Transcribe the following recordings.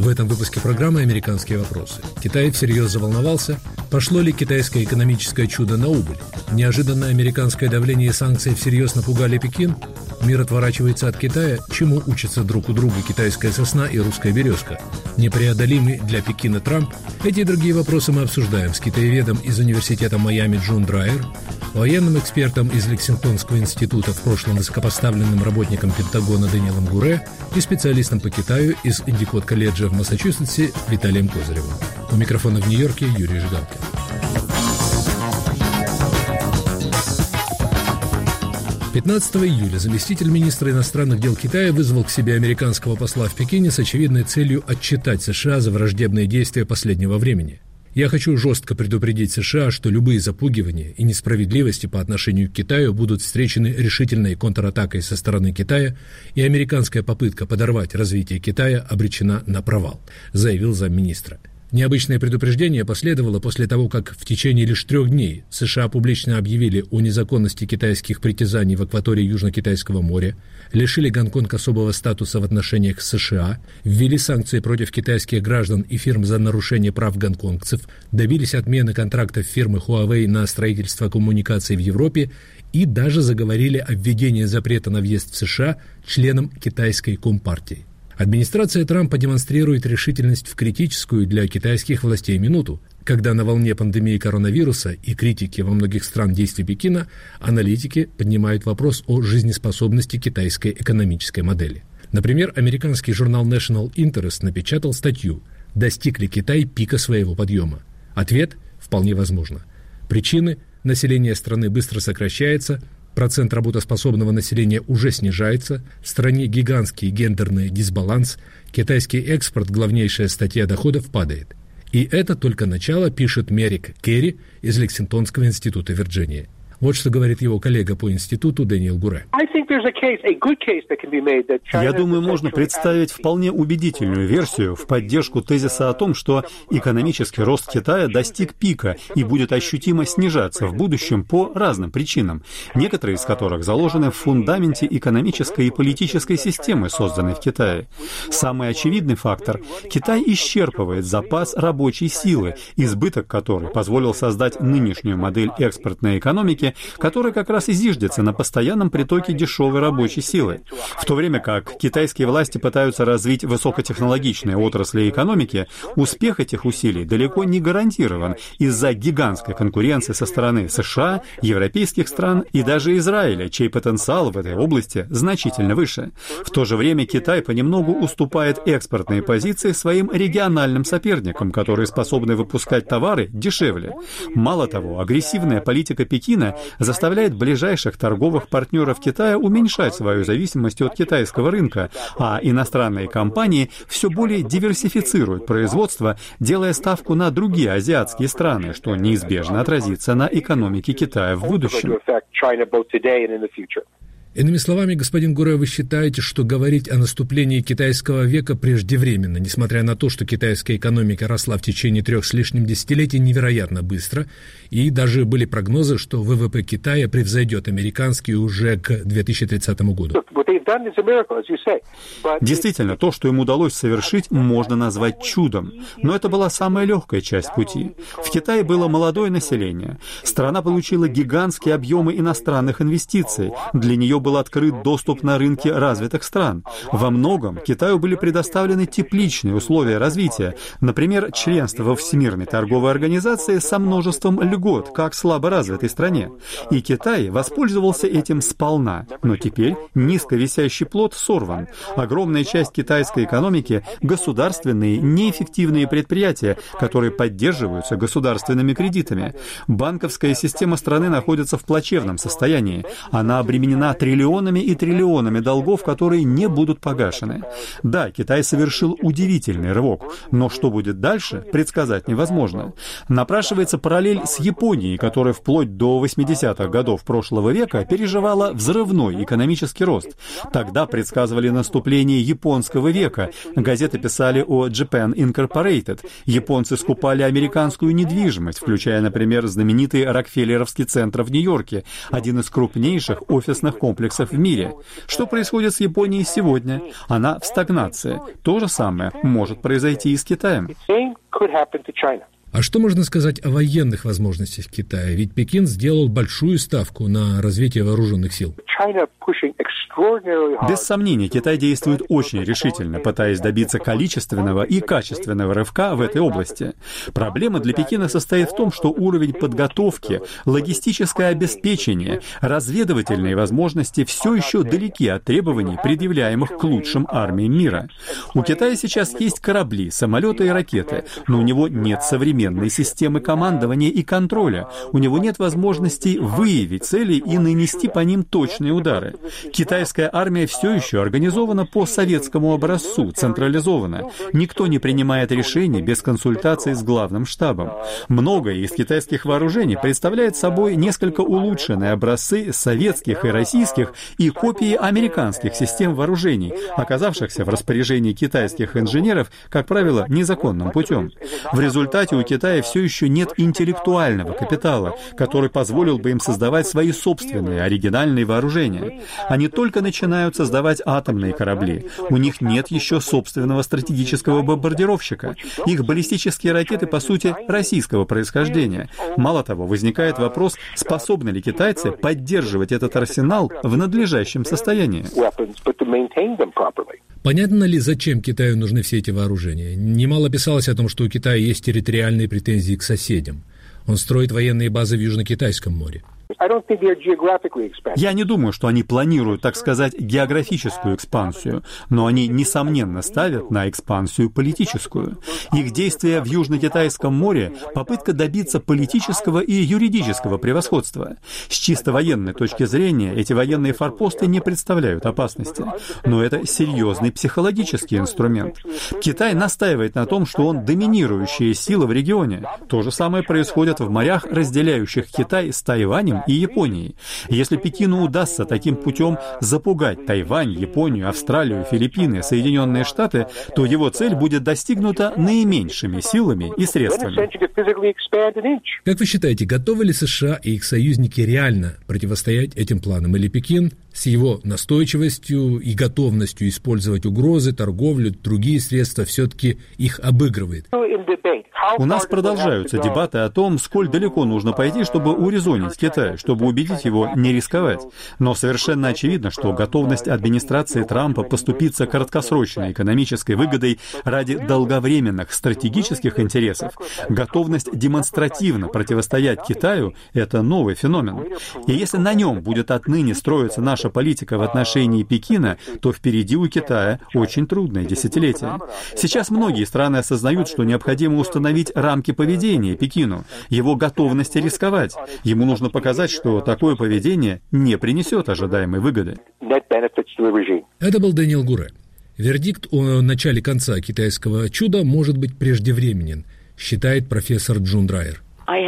В этом выпуске программы «Американские вопросы». Китай всерьез заволновался. Пошло ли китайское экономическое чудо на убыль? Неожиданное американское давление и санкции всерьез напугали Пекин? Мир отворачивается от Китая. Чему учатся друг у друга китайская сосна и русская березка? Непреодолимый для Пекина Трамп? Эти и другие вопросы мы обсуждаем с китаеведом из университета Майами Джун Драйер, военным экспертом из Лексингтонского института, в прошлом высокопоставленным работником Пентагона Дэниелом Гуре и специалистом по Китаю из Эндикот-колледжа в Массачусетсе Виталием Козыревым. У микрофона в Нью-Йорке Юрий Жигалкин. 15 июля заместитель министра иностранных дел Китая вызвал к себе американского посла в Пекине с очевидной целью отчитать США за враждебные действия последнего времени. «Я хочу жестко предупредить США, что любые запугивания и несправедливости по отношению к Китаю будут встречены решительной контратакой со стороны Китая, и американская попытка подорвать развитие Китая обречена на провал», заявил замминистра. Необычное предупреждение последовало после того, как в течение лишь 3 дней США публично объявили о незаконности китайских притязаний в акватории Южно-Китайского моря, лишили Гонконг особого статуса в отношениях с США, ввели санкции против китайских граждан и фирм за нарушение прав гонконгцев, добились отмены контрактов фирмы Huawei на строительство коммуникаций в Европе и даже заговорили о введении запрета на въезд в США членам китайской компартии. Администрация Трампа демонстрирует решительность в критическую для китайских властей минуту, когда на волне пандемии коронавируса и критики во многих стран действий Пекина аналитики поднимают вопрос о жизнеспособности китайской экономической модели. Например, американский журнал National Interest напечатал статью «Достиг ли Китай пика своего подъема?». Ответ – вполне возможно. Причины – население страны быстро сокращается, процент работоспособного населения уже снижается, в стране гигантский гендерный дисбаланс, китайский экспорт, главнейшая статья доходов, падает. И это только начало, пишет Мерик Керри из Лексингтонского института Вирджиния. Вот что говорит его коллега по институту Дэниел Гуре. Я думаю, можно представить вполне убедительную версию в поддержку тезиса о том, что экономический рост Китая достиг пика и будет ощутимо снижаться в будущем по разным причинам, некоторые из которых заложены в фундаменте экономической и политической системы, созданной в Китае. Самый очевидный фактор – Китай исчерпывает запас рабочей силы, избыток которой позволил создать нынешнюю модель экспортной экономики, которая как раз и зиждется на постоянном притоке дешевой рабочей силы. В то время как китайские власти пытаются развить высокотехнологичные отрасли экономики, успех этих усилий далеко не гарантирован из-за гигантской конкуренции со стороны США, европейских стран и даже Израиля, чей потенциал в этой области значительно выше. В то же время Китай понемногу уступает экспортные позиции своим региональным соперникам, которые способны выпускать товары дешевле. Мало того, агрессивная политика Пекина заставляет ближайших торговых партнеров Китая уменьшать свою зависимость от китайского рынка, а иностранные компании все более диверсифицируют производство, делая ставку на другие азиатские страны, что неизбежно отразится на экономике Китая в будущем. Иными словами, господин Гуре, вы считаете, что говорить о наступлении китайского века преждевременно, несмотря на то, что китайская экономика росла в течение 3 с лишним десятилетий невероятно быстро, и даже были прогнозы, что ВВП Китая превзойдет американский уже к 2030 году? Действительно, то, что им удалось совершить, можно назвать чудом. Но это была самая легкая часть пути. В Китае было молодое население. Страна получила гигантские объемы иностранных инвестиций. Для нее был открыт доступ на рынки развитых стран. Во многом Китаю были предоставлены тепличные условия развития. Например, членство во Всемирной торговой организации со множеством льгот, как слаборазвитой стране. И Китай воспользовался этим сполна. Но теперь низковисящий плод сорван. Огромная часть китайской экономики – государственные, неэффективные предприятия, которые поддерживаются государственными кредитами. Банковская система страны находится в плачевном состоянии. Она обременена триллионами и триллионами долгов, которые не будут погашены. Да, Китай совершил удивительный рывок, но что будет дальше, предсказать невозможно. Напрашивается параллель с Японией, которая вплоть до 80-х годов прошлого века переживала взрывной экономический рост. Тогда предсказывали наступление японского века. Газеты писали о Japan Incorporated. Японцы скупали американскую недвижимость, включая, например, знаменитый Рокфеллеровский центр в Нью-Йорке, один из крупнейших офисных комплексов комплексов в мире. Что происходит с Японией сегодня? Она в стагнации. То же самое может произойти и с Китаем. А что можно сказать о военных возможностях Китая? Ведь Пекин сделал большую ставку на развитие вооруженных сил. Без сомнения, Китай действует очень решительно, пытаясь добиться количественного и качественного рывка в этой области. Проблема для Пекина состоит в том, что уровень подготовки, логистическое обеспечение, разведывательные возможности все еще далеки от требований, предъявляемых к лучшим армиям мира. У Китая сейчас есть корабли, самолеты и ракеты, но у него нет современной системы командования и контроля. У него нет возможности выявить цели и нанести по ним точные удары. Китайская армия все еще организована по советскому образцу, централизована. Никто не принимает решений без консультации с главным штабом. Многое из китайских вооружений представляет собой несколько улучшенные образцы советских и российских и копии американских систем вооружений, оказавшихся в распоряжении китайских инженеров, как правило, незаконным путем. В результате у Китая все еще нет интеллектуального капитала, который позволил бы им создавать свои собственные оригинальные вооружения. Они только начинают создавать атомные корабли. У них нет еще собственного стратегического бомбардировщика. Их баллистические ракеты, по сути, российского происхождения. Мало того, возникает вопрос, способны ли китайцы поддерживать этот арсенал в надлежащем состоянии. Понятно ли, зачем Китаю нужны все эти вооружения? Немало писалось о том, что у Китая есть территориальные претензии к соседям. Он строит военные базы в Южно-Китайском море. Я не думаю, что они планируют, так сказать, географическую экспансию, но они, несомненно, ставят на экспансию политическую. Их действия в Южно-Китайском море – попытка добиться политического и юридического превосходства. С чисто военной точки зрения эти военные форпосты не представляют опасности, но это серьезный психологический инструмент. Китай настаивает на том, что он доминирующая сила в регионе. То же самое происходит в морях, разделяющих Китай с Тайванем и Японией. Если Пекину удастся таким путем запугать Тайвань, Японию, Австралию, Филиппины, Соединенные Штаты, то его цель будет достигнута наименьшими силами и средствами. Как вы считаете, готовы ли США и их союзники реально противостоять этим планам? Или Пекин с его настойчивостью и готовностью использовать угрозы, торговлю, другие средства все-таки их обыгрывает? У нас продолжаются дебаты о том, сколь далеко нужно пойти, чтобы урезонить Китай, чтобы убедить его не рисковать. Но совершенно очевидно, что готовность администрации Трампа поступиться краткосрочной экономической выгодой ради долговременных стратегических интересов, готовность демонстративно противостоять Китаю – это новый феномен. И если на нем будет отныне строиться наша политика в отношении Пекина, то впереди у Китая очень трудное десятилетие. Сейчас многие страны осознают, что необходимо установить рамки поведения Пекину, его готовности рисковать. Ему нужно показать, что такое поведение не принесет ожидаемой выгоды. Это был Дэниел Гуре. Вердикт о начале конца китайского чуда может быть преждевременен, считает профессор Джун Драйер.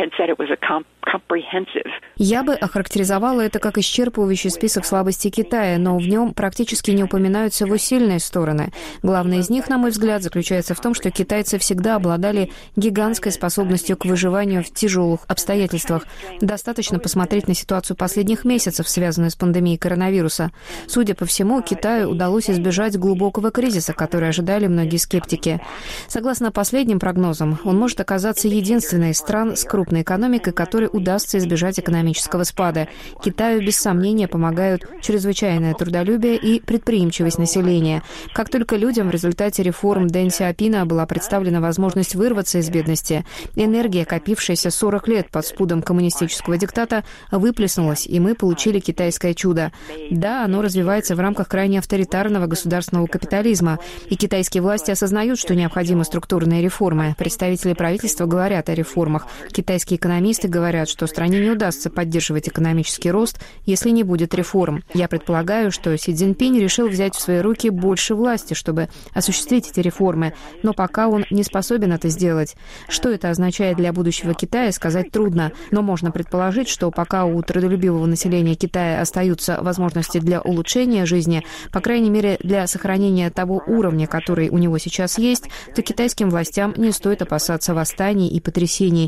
Я бы охарактеризовала это как исчерпывающий список слабостей Китая, но в нем практически не упоминаются его сильные стороны. Главное из них, на мой взгляд, заключается в том, что китайцы всегда обладали гигантской способностью к выживанию в тяжелых обстоятельствах. Достаточно посмотреть на ситуацию последних месяцев, связанную с пандемией коронавируса. Судя по всему, Китаю удалось избежать глубокого кризиса, который ожидали многие скептики. Согласно последним прогнозам, он может оказаться единственной из стран с крупной экономикой, которой удастся избежать экономического спада. Китаю, без сомнения, помогают чрезвычайное трудолюбие и предприимчивость населения. Как только людям в результате реформ Дэн Сяопина была представлена возможность вырваться из бедности, энергия, копившаяся 40 лет под спудом коммунистического диктата, выплеснулась, и мы получили китайское чудо. Да, оно развивается в рамках крайне авторитарного государственного капитализма, и китайские власти осознают, что необходимы структурные реформы. Представители правительства говорят о реформах. Китайские экономисты говорят, что стране не удастся поддерживать экономический рост, если не будет реформ. Я предполагаю, что Си Цзиньпинь решил взять в свои руки больше власти, чтобы осуществить эти реформы, но пока он не способен это сделать. Что это означает для будущего Китая, сказать трудно, но можно предположить, что пока у трудолюбивого населения Китая остаются возможности для улучшения жизни, по крайней мере для сохранения того уровня, который у него сейчас есть, то китайским властям не стоит опасаться восстаний и потрясений. Я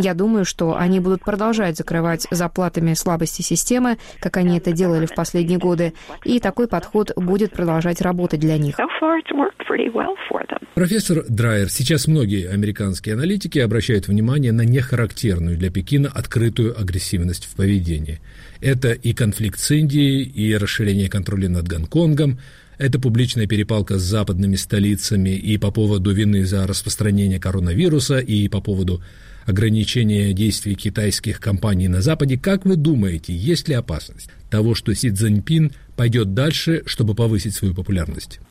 Я думаю, что они будут продолжать закрывать заплатами слабости системы, как они это делали в последние годы, и такой подход будет продолжать работать для них. Профессор Драйер, сейчас многие американские аналитики обращают внимание на нехарактерную для Пекина открытую агрессивность в поведении. Это и конфликт с Индией, и расширение контроля над Гонконгом, это публичная перепалка с западными столицами и по поводу вины за распространение коронавируса, и по поводу ограничения действий китайских компаний на Западе. Как вы думаете, есть ли опасность того, что Си Цзиньпин пойдет дальше, чтобы повысить свою популярность?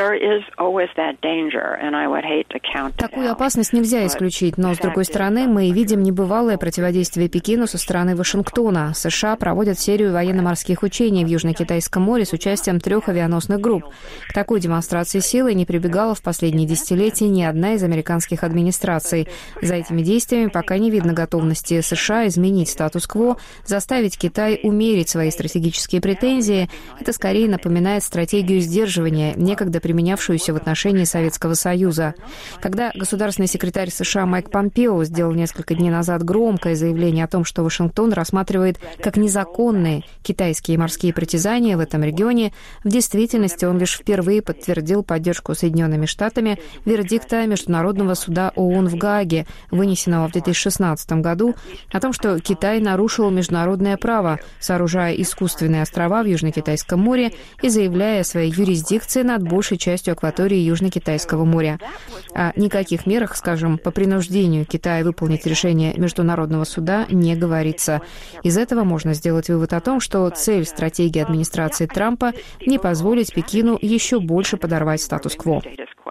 Такую опасность нельзя исключить, но, с другой стороны, мы видим небывалое противодействие Пекину со стороны Вашингтона. США проводят серию военно-морских учений в Южно-Китайском море с участием 3 авианосных групп. К такой демонстрации силы не прибегала в последние десятилетия ни одна из американских администраций. За этими действиями пока не видно готовности США изменить статус-кво, заставить Китай умерить свои стратегические претензии. Это скорее напоминает стратегию сдерживания, некогда применявшуюся в отношении Советского Союза. Когда государственный секретарь США Майк Помпео сделал несколько дней назад громкое заявление о том, что Вашингтон рассматривает как незаконные китайские морские притязания в этом регионе, в действительности он лишь впервые подтвердил поддержку Соединенными Штатами вердикта Международного суда ООН в Гааге, вынесенного в 2016 году, о том, что Китай нарушил международное право, сооружая искусственные острова в Южно-Китайском море и заявляя о своей юрисдикции над большей частью акватории Южно-Китайского моря. О никаких мерах, скажем, по принуждению Китая выполнить решение Международного суда не говорится. Из этого можно сделать вывод о том, что цель стратегии администрации Трампа – не позволить Пекину еще больше подорвать статус-кво.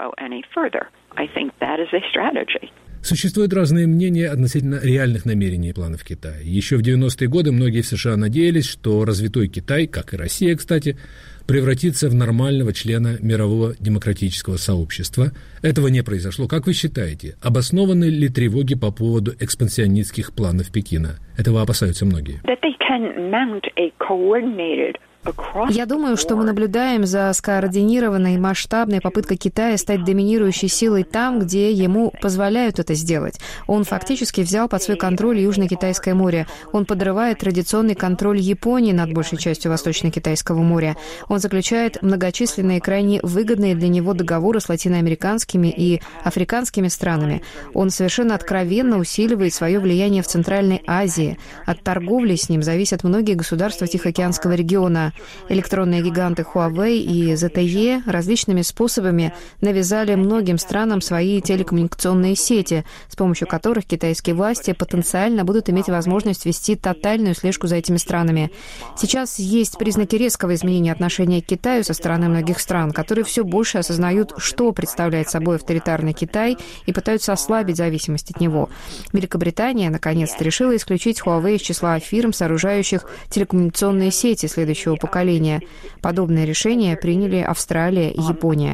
Существуют разные мнения относительно реальных намерений и планов Китая. Еще в 90-е годы многие в США надеялись, что развитой Китай, как и Россия, кстати, превратится в нормального члена мирового демократического сообщества. Этого не произошло. Как вы считаете, обоснованы ли тревоги по поводу экспансионистских планов Пекина? Этого опасаются многие. Я думаю, что мы наблюдаем за скоординированной масштабной попыткой Китая стать доминирующей силой там, где ему позволяют это сделать. Он фактически взял под свой контроль Южно-Китайское море. Он подрывает традиционный контроль Японии над большей частью Восточно-Китайского моря. Он заключает многочисленные крайне выгодные для него договоры с латиноамериканскими и африканскими странами. Он совершенно откровенно усиливает свое влияние в Центральной Азии. От торговли с ним зависят многие государства Тихоокеанского региона. Электронные гиганты Huawei и ZTE различными способами навязали многим странам свои телекоммуникационные сети, с помощью которых китайские власти потенциально будут иметь возможность вести тотальную слежку за этими странами. Сейчас есть признаки резкого изменения отношения к Китаю со стороны многих стран, которые все больше осознают, что представляет собой авторитарный Китай, и пытаются ослабить зависимость от него. Великобритания, наконец-то, решила исключить Huawei из числа фирм, сооружающих телекоммуникационные сети следующего поколения. Подобное решение приняли Австралия и Япония.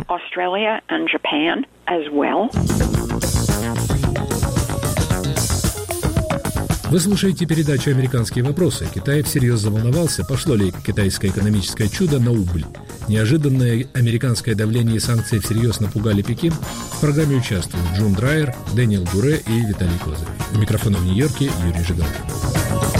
Вы слушаете передачу «Американские вопросы». Китай всерьез заволновался, пошло ли китайское экономическое чудо на убыль. Неожиданное американское давление и санкции всерьез напугали Пекин. В программе участвуют Джун Драйер, Дэниел Гуре и Виталий Козырев. У микрофона в Нью-Йорке Юрий Жигалкин.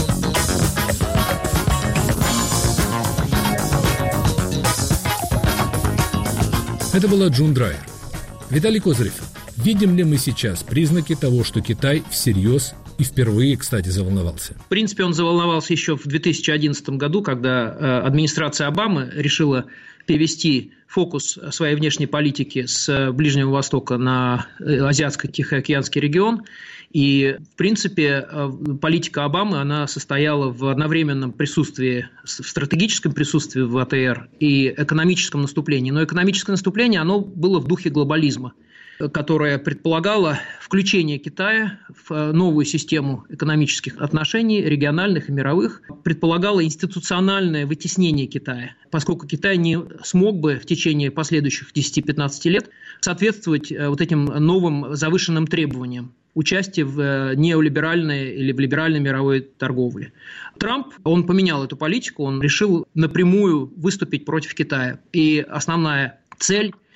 Это была Джун Драйер. Виталий Козырев, видим ли мы сейчас признаки того, что Китай всерьез и впервые, кстати, заволновался? В принципе, он заволновался еще в 2011 году, когда администрация Обамы решила перевести фокус своей внешней политики с Ближнего Востока на Азиатско-Тихоокеанский регион. И, в принципе, политика Обамы, она состояла в одновременном присутствии, в стратегическом присутствии в АТР и экономическом наступлении. Но экономическое наступление, оно было в духе глобализма, которое предполагало включение Китая в новую систему экономических отношений, региональных и мировых, предполагало институциональное вытеснение Китая, поскольку Китай не смог бы в течение последующих 10-15 лет соответствовать вот этим новым завышенным требованиям участия в неолиберальной или в либеральной мировой торговле. Трамп, он поменял эту политику, он решил напрямую выступить против Китая. И основная цель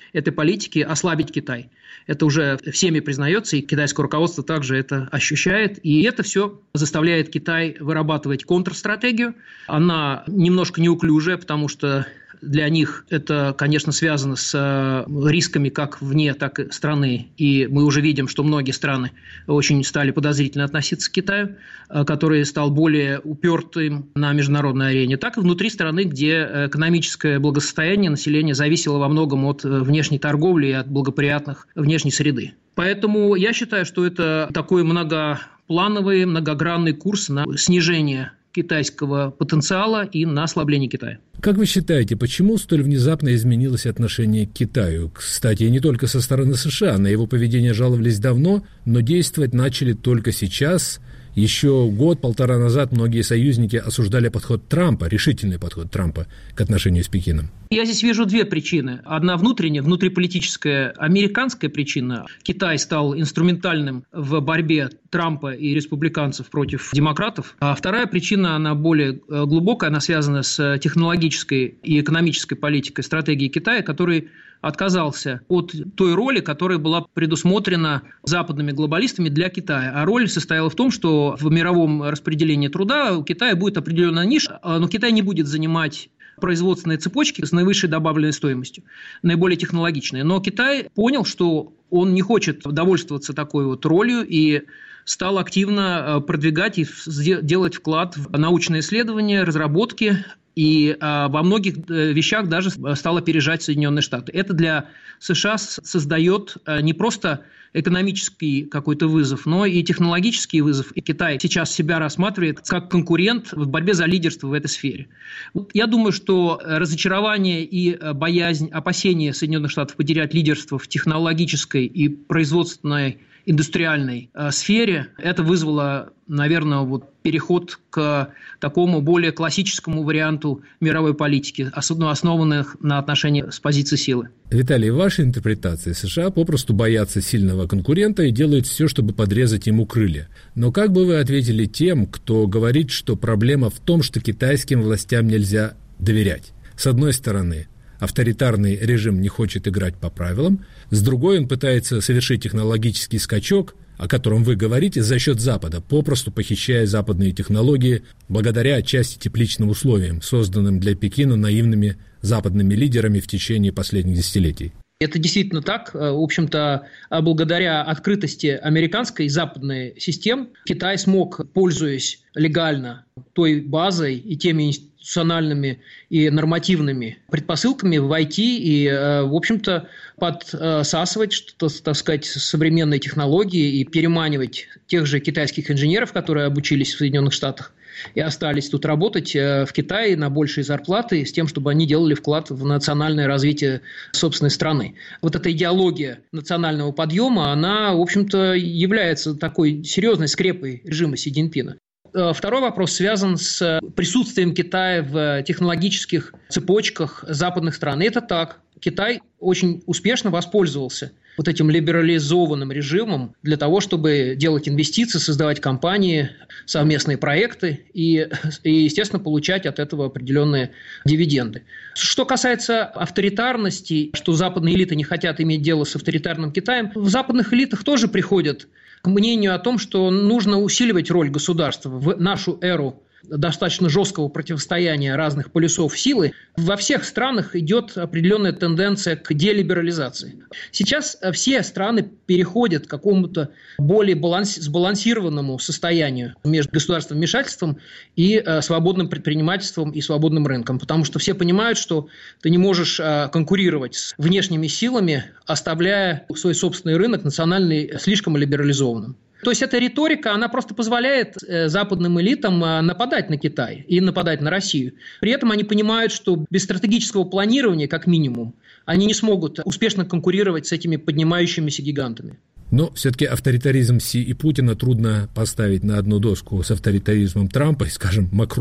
этой политики ослабить Китай. Это уже всеми признается, и китайское руководство также это ощущает. И это все заставляет Китай вырабатывать контрстратегию. Она немножко неуклюжая, потому что для них это, конечно, связано с рисками как вне, так и страны. И мы уже видим, что многие страны очень стали подозрительно относиться к Китаю, который стал более упертым на международной арене, так и внутри страны, где экономическое благосостояние населения зависело во многом от внешней торговли и от благоприятных внешней среды. Поэтому я считаю, что это такой многоплановый, многогранный курс на снижение китайского потенциала и на ослабление Китая. Как вы считаете, почему столь внезапно изменилось отношение к Китаю? Кстати, не только со стороны США, на его поведение жаловались давно, но действовать начали только сейчас. Еще год-полтора назад многие союзники осуждали подход Трампа, решительный подход Трампа к отношению с Пекином. Я здесь вижу две причины. Одна внутренняя, внутриполитическая, американская причина. Китай стал инструментальным в борьбе Трампа и республиканцев против демократов. А вторая причина, она более глубокая, она связана с технологической и экономической политикой, стратегией Китая, который отказался от той роли, которая была предусмотрена западными глобалистами для Китая. А роль состояла в том, что в мировом распределении труда у Китая будет определенная ниша, но Китай не будет занимать производственные цепочки с наивысшей добавленной стоимостью, наиболее технологичные. Но Китай понял, что он не хочет довольствоваться такой вот ролью и стал активно продвигать и делать вклад в научные исследования, разработки, и во многих вещах даже стал опережать Соединенные Штаты. Это для США создает не просто экономический какой-то вызов, но и технологический вызов. И Китай сейчас себя рассматривает как конкурент в борьбе за лидерство в этой сфере. Я думаю, что разочарование и боязнь, опасения Соединенных Штатов потерять лидерство в технологической и производственной индустриальной сфере, это вызвало, наверное, переход к такому более классическому варианту мировой политики, основанных на отношениях с позиции силы. Виталий, в вашей интерпретации США попросту боятся сильного конкурента и делают все, чтобы подрезать ему крылья. Но как бы вы ответили тем, кто говорит, что проблема в том, что китайским властям нельзя доверять? С одной стороны, авторитарный режим не хочет играть по правилам, с другой он пытается совершить технологический скачок, о котором вы говорите, за счет Запада, попросту похищая западные технологии благодаря отчасти тепличным условиям, созданным для Пекина наивными западными лидерами в течение последних десятилетий. Это действительно так. В общем-то, благодаря открытости американской и западной систем Китай смог, пользуясь легально той базой и теми институциональными и нормативными предпосылками, войти и, в общем-то, подсасывать, так сказать, современные технологии и переманивать тех же китайских инженеров, которые обучились в Соединенных Штатах и остались тут работать в Китае на большие зарплаты с тем, чтобы они делали вклад в национальное развитие собственной страны. Вот эта идеология национального подъема, она, в общем-то, является такой серьезной скрепой режима Си Цзиньпина. Второй вопрос связан с присутствием Китая в технологических цепочках западных стран. И это так. Китай очень успешно воспользовался вот этим либерализованным режимом для того, чтобы делать инвестиции, создавать компании, совместные проекты и, естественно, получать от этого определенные дивиденды. Что касается авторитарности, что западные элиты не хотят иметь дело с авторитарным Китаем, в западных элитах тоже приходят к мнению о том, что нужно усиливать роль государства в нашу эру достаточно жесткого противостояния разных полюсов силы. Во всех странах идет определенная тенденция к делиберализации. Сейчас все страны переходят к какому-то более сбалансированному состоянию между государственным вмешательством и свободным предпринимательством и свободным рынком, потому что все понимают, что ты не можешь конкурировать с внешними силами, оставляя свой собственный рынок национальный слишком либерализованным. То есть эта риторика, она просто позволяет западным элитам нападать на Китай и нападать на Россию. При этом они понимают, что без стратегического планирования, как минимум, они не смогут успешно конкурировать с этими поднимающимися гигантами. Но все-таки авторитаризм Си и Путина трудно поставить на одну доску с авторитаризмом Трампа и, скажем, Макрона.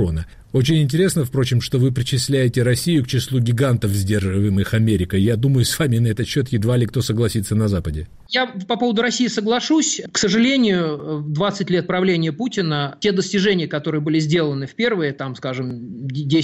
Очень интересно, впрочем, что вы причисляете Россию к числу гигантов, сдерживаемых Америкой. Я думаю, с вами на этот счет едва ли кто согласится на Западе. Я по поводу России соглашусь. К сожалению, в 20 лет правления Путина те достижения, которые были сделаны в первые, скажем,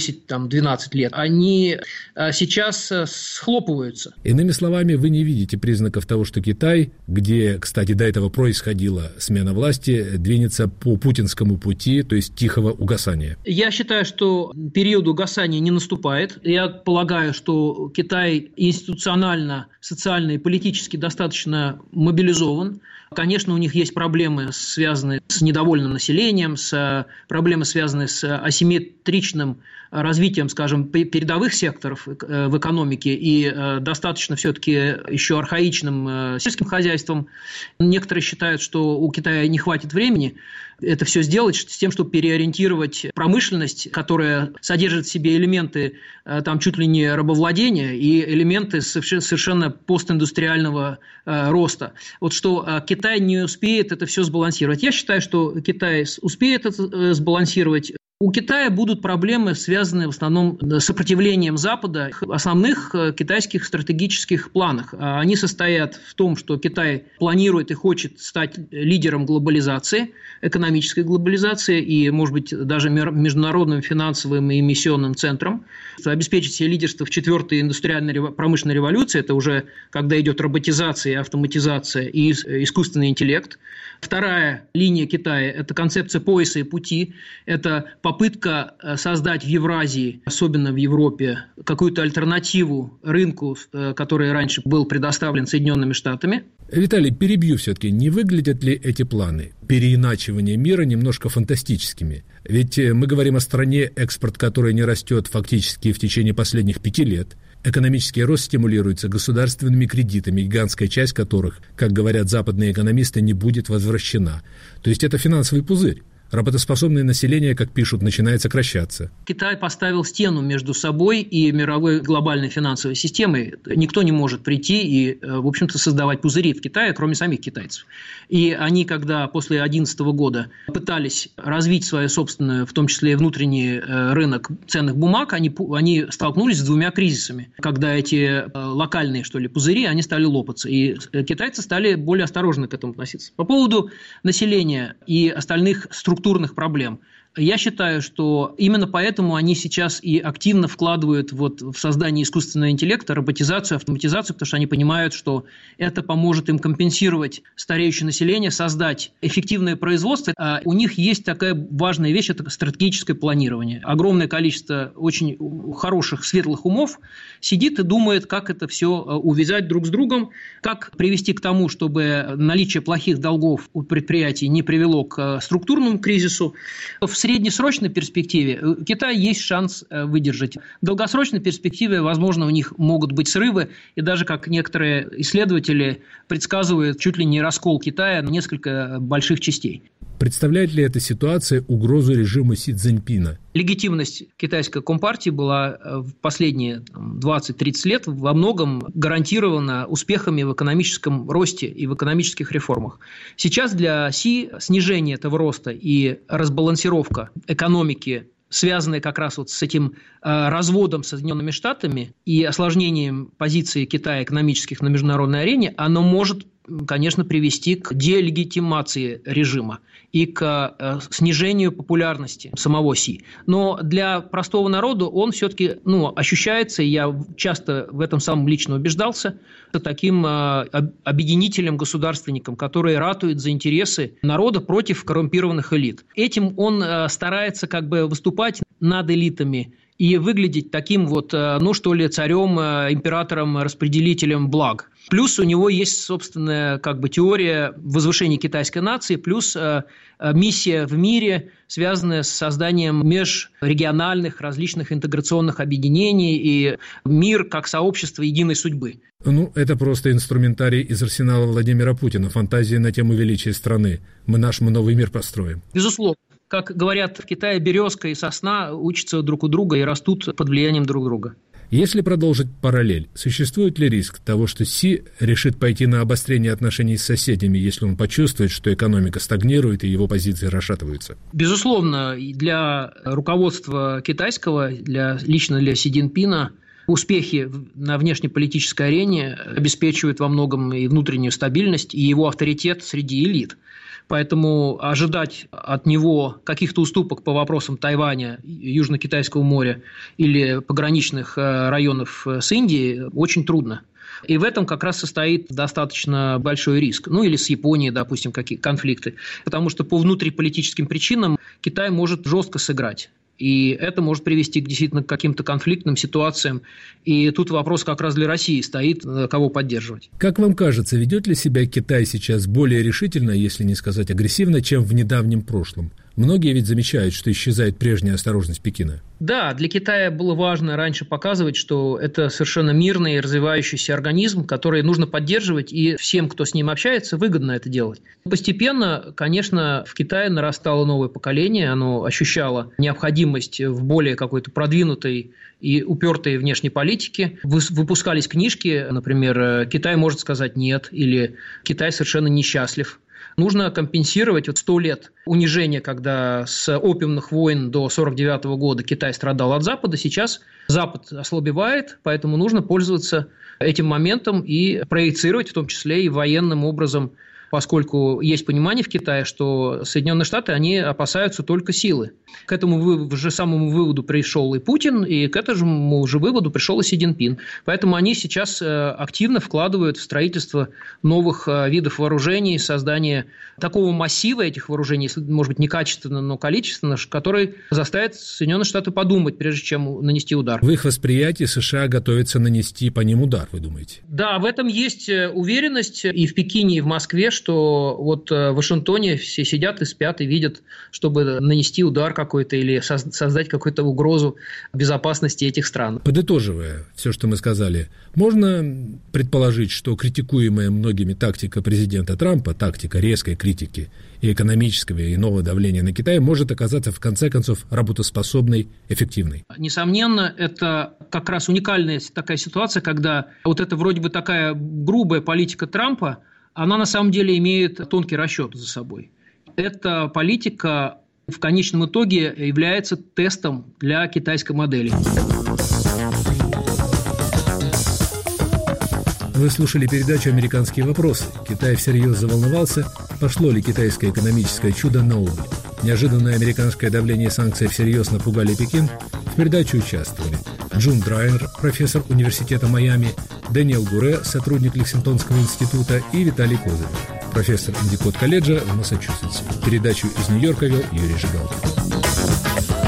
10-12 лет, они сейчас схлопываются. Иными словами, вы не видите признаков того, что Китай, где, кстати, до этого происходила смена власти, двинется по путинскому пути, то есть тихого угасания. Я считаю, что период угасания не наступает. Я полагаю, что Китай институционально, социально и политически достаточно мобилизован. Конечно, у них есть проблемы, связанные с недовольным населением, проблемы, связанные с асимметричным развитием, скажем, передовых секторов в экономике и достаточно все-таки еще архаичным сельским хозяйством. Некоторые считают, что у Китая не хватит времени это все сделать с тем, чтобы переориентировать промышленность, которая содержит в себе элементы чуть ли не рабовладения и элементы совершенно постиндустриального роста. Вот что Китай не успеет это все сбалансировать. Я считаю, что Китай успеет это сбалансировать. У Китая будут проблемы, связанные в основном с сопротивлением Запада в основных китайских стратегических планах. Они состоят в том, что Китай планирует и хочет стать лидером глобализации, экономической глобализации и, может быть, даже международным финансовым и эмиссионным центром, обеспечить себе лидерство в четвертой индустриальной промышленной революции. Это уже когда идет роботизация, автоматизация и искусственный интеллект. Вторая линия Китая – это концепция пояса и пути. Это попытка создать в Евразии, особенно в Европе, какую-то альтернативу рынку, который раньше был предоставлен Соединенными Штатами. Виталий, перебью все-таки. Не выглядят ли эти планы переиначивания мира немножко фантастическими? Ведь мы говорим о стране, экспорт которой не растет фактически в течение последних 5 лет. Экономический рост стимулируется государственными кредитами, гигантская часть которых, как говорят западные экономисты, не будет возвращена. То есть это финансовый пузырь. Работоспособное население, как пишут, начинает сокращаться. Китай поставил стену между собой и мировой глобальной финансовой системой. Никто не может прийти и, в общем-то, создавать пузыри в Китае, кроме самих китайцев. И они, когда после 2011 года пытались развить свою собственную, в том числе и внутренний рынок ценных бумаг, они столкнулись с 2 кризисами. Когда эти локальные, пузыри, они стали лопаться. И китайцы стали более осторожно к этому относиться. По поводу населения и остальных структурных проблем. Я считаю, что именно поэтому они сейчас и активно вкладывают в создание искусственного интеллекта, роботизацию, автоматизацию, потому что они понимают, что это поможет им компенсировать стареющее население, создать эффективное производство. А у них есть такая важная вещь – это стратегическое планирование. Огромное количество очень хороших, светлых умов сидит и думает, как это все увязать друг с другом, как привести к тому, чтобы наличие плохих долгов у предприятий не привело к структурному кризису. В среднесрочной перспективе у Китая есть шанс выдержать. В долгосрочной перспективе, возможно, у них могут быть срывы, и даже, как некоторые исследователи предсказывают, чуть ли не раскол Китая на несколько больших частей. Представляет ли эта ситуация угрозу режиму Си Цзиньпина? Легитимность китайской компартии была в последние 20-30 лет во многом гарантирована успехами в экономическом росте и в экономических реформах. Сейчас для Си снижение этого роста и разбалансировка экономики, связанные как раз с этим разводом с Соединенными Штатами и осложнением позиции Китая экономических на международной арене, оно может, конечно, привести к делегитимации режима и к снижению популярности самого Си. Но для простого народа он все-таки ощущается, и я часто в этом самом лично убеждался, таким объединителем, государственником, который ратует за интересы народа против коррумпированных элит. Этим он старается выступать над элитами и выглядеть таким царем, императором, распределителем благ. Плюс у него есть собственная теория возвышения китайской нации, плюс миссия в мире, связанная с созданием межрегиональных различных интеграционных объединений и мир как сообщество единой судьбы. Это просто инструментарий из арсенала Владимира Путина, фантазия на тему величия страны. Мы новый мир построим. Безусловно. Как говорят в Китае, березка и сосна учатся друг у друга и растут под влиянием друг друга. Если продолжить параллель, существует ли риск того, что Си решит пойти на обострение отношений с соседями, если он почувствует, что экономика стагнирует и его позиции расшатываются? Безусловно, для руководства китайского, лично для Си Цзиньпина, успехи на внешнеполитической арене обеспечивают во многом и внутреннюю стабильность, и его авторитет среди элит. Поэтому ожидать от него каких-то уступок по вопросам Тайваня, Южно-Китайского моря или пограничных районов с Индией очень трудно. И в этом как раз состоит достаточно большой риск. Ну, или с Японией, допустим, какие конфликты. Потому что по внутриполитическим причинам Китай может жестко сыграть. И это может привести действительно к каким-то конфликтным ситуациям. И тут вопрос как раз для России стоит, кого поддерживать. Как вам кажется, ведет ли себя Китай сейчас более решительно, если не сказать агрессивно, чем в недавнем прошлом? Многие ведь замечают, что исчезает прежняя осторожность Пекина. Да, для Китая было важно раньше показывать, что это совершенно мирный и развивающийся организм, который нужно поддерживать, и всем, кто с ним общается, выгодно это делать. Постепенно, конечно, в Китае нарастало новое поколение, оно ощущало необходимость в более какой-то продвинутой и упертой внешней политике. Выпускались книжки, например, «Китай может сказать нет» или «Китай совершенно несчастлив». Нужно компенсировать 100 лет унижения, когда с опиумных войн до 1949 года Китай страдал от Запада. Сейчас Запад ослабевает, поэтому нужно пользоваться этим моментом и проецировать, в том числе и военным образом, поскольку есть понимание в Китае, что Соединенные Штаты, они опасаются только силы. К этому же самому выводу пришел и Путин, и к этому же выводу пришел и Си Цзиньпин. Поэтому они сейчас активно вкладывают в строительство новых видов вооружений, создание такого массива этих вооружений, может быть, не качественно, но количественно, который заставит Соединенные Штаты подумать, прежде чем нанести удар. В их восприятии США готовятся нанести по ним удар, вы думаете? Да, в этом есть уверенность и в Пекине, и в Москве, что вот в Вашингтоне все сидят и спят, и видят, чтобы нанести удар какой-то или создать какую-то угрозу безопасности этих стран. Подытоживая все, что мы сказали, можно предположить, что критикуемая многими тактика президента Трампа, тактика резкой критики и экономического, и иного давления на Китай, может оказаться в конце концов работоспособной, эффективной? Несомненно, это как раз уникальная такая ситуация, когда вот эта вроде бы такая грубая политика Трампа, она на самом деле имеет тонкий расчет за собой. Эта политика в конечном итоге является тестом для китайской модели. Вы слушали передачу «Американские вопросы». Китай всерьез заволновался, пошло ли китайское экономическое чудо на убыль. Неожиданное американское давление и санкции всерьез напугали Пекин. В передаче участвовали Джун Драйер, профессор университета Майами, Дэниел Гуре, сотрудник Лексингтонского института, и Виталий Козырев, профессор Эндикот колледжа в Массачусетсе. Передачу из Нью-Йорка вел Юрий Жигалкин.